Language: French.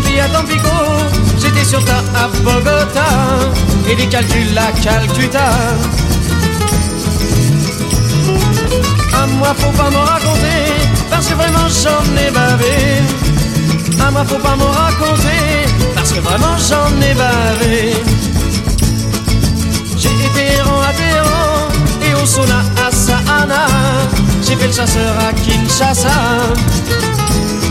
à Tampico, j'étais sur ta à Bogota, et des calculs à Calcutta. À moi faut pas m'en raconter, parce que vraiment j'en ai bavé. À moi faut pas m'en raconter, parce que vraiment j'en ai bavé. J'ai été errant à Téhéran, et au sauna à Sahana. J'ai fait le chasseur à Kinshasa.